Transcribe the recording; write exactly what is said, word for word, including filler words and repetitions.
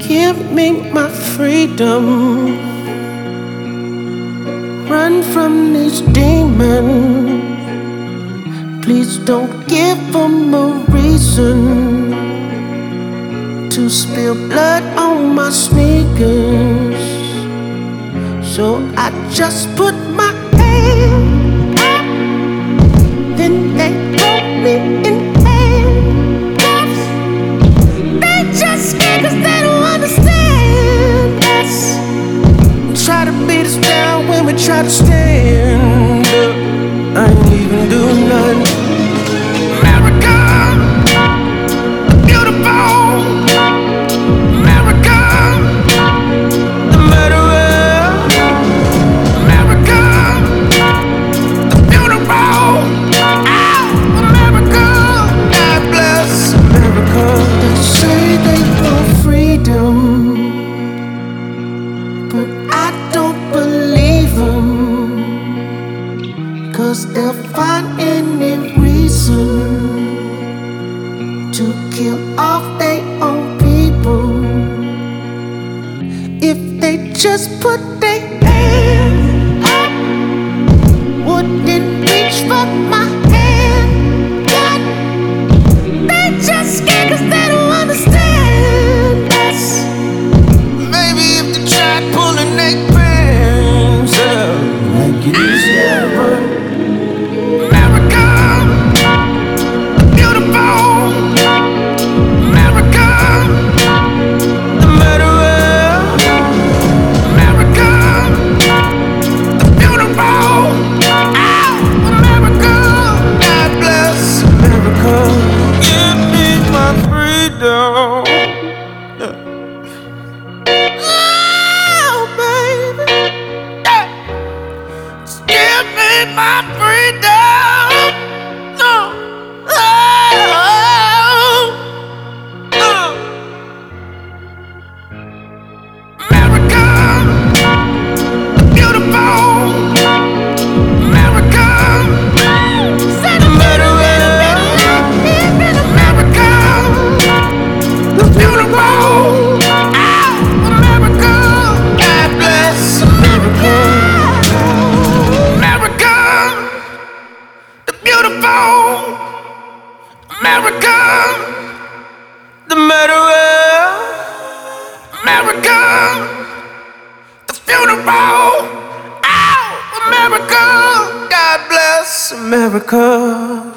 Give me my freedom. Run from these demons. Please don't give them a reason to spill blood on my sneakers. So I just put my hand up, then they put me in handcuffs. They just scared 'cause they don't understand us. Try to beat us down when we try to stand up. I ain't even do nothing. America, beautiful. America, the murderer. America, the beautiful. Oh, America, God bless America. They say they want freedom, but I don't believe them. 'Cause they'll find any reason to kill off their own people. If they just put their hand up, wouldn't reach for my hand. God, they just scared 'cause they don't understand us. Maybe if they tried pulling their pants up, make it easier. My freedom, no, oh, oh. America, beautiful. America, the murderer. America, the beautiful. Oh, America, God bless America. America, the murderer. America, the funeral. Oh, America, God bless America.